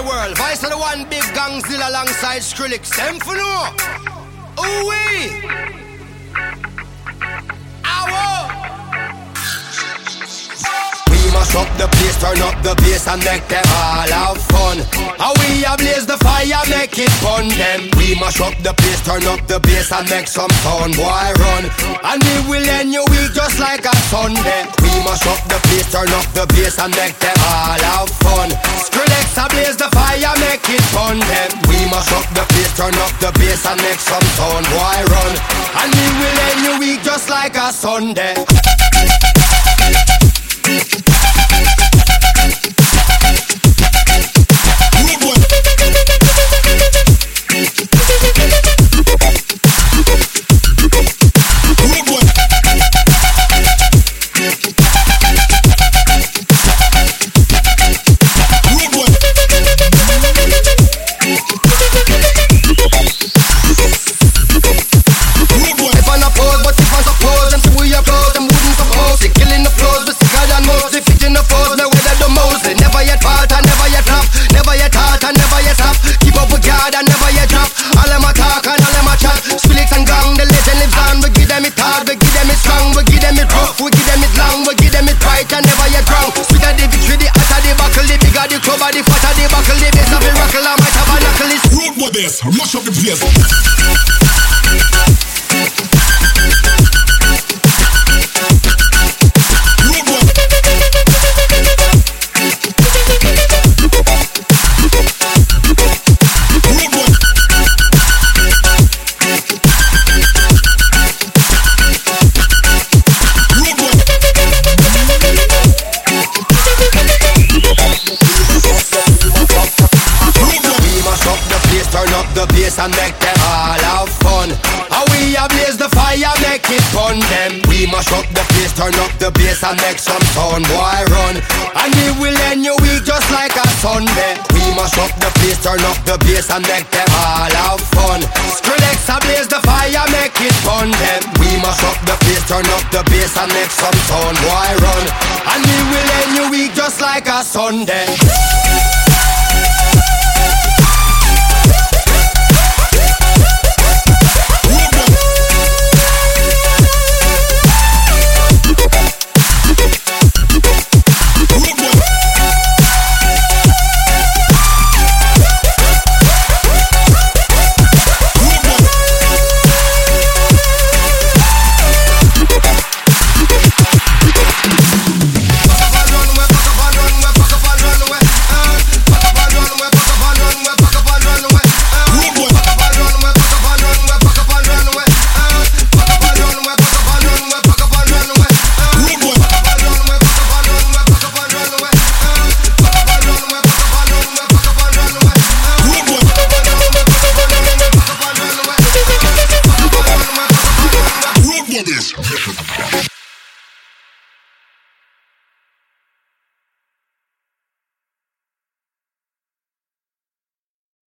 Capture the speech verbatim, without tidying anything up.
world. Vice of the one big gangzilla alongside Skrillex. Them for no. Ooh wee. Ow. Mash up the place, turn up the bass and make them all have fun. How we ablaze the fire, make it fun them. We mash up the place, turn up the bass and make some sound, boy run. And we will end your week just like a Sunday. We mash up the place, turn up the bass and make them all have fun. Skrillex ablaze the fire, make it fun them. We mash up the place, turn up the bass and make some sound, boy run. And we will end your week just like a Sunday. Mash up the place. And make them all have fun. How we ablaze the fire, make it fun them. We mash up the place, turn up the bass and make some sound, boy run. And we will end your week just like a Sunday. We mash up the place, turn up the bass and make them all have fun. Skrillex ablaze the fire, make it fun them. We mash up the place, turn up the bass and make some sound, boy run. And we will end your week just like a Sunday. This.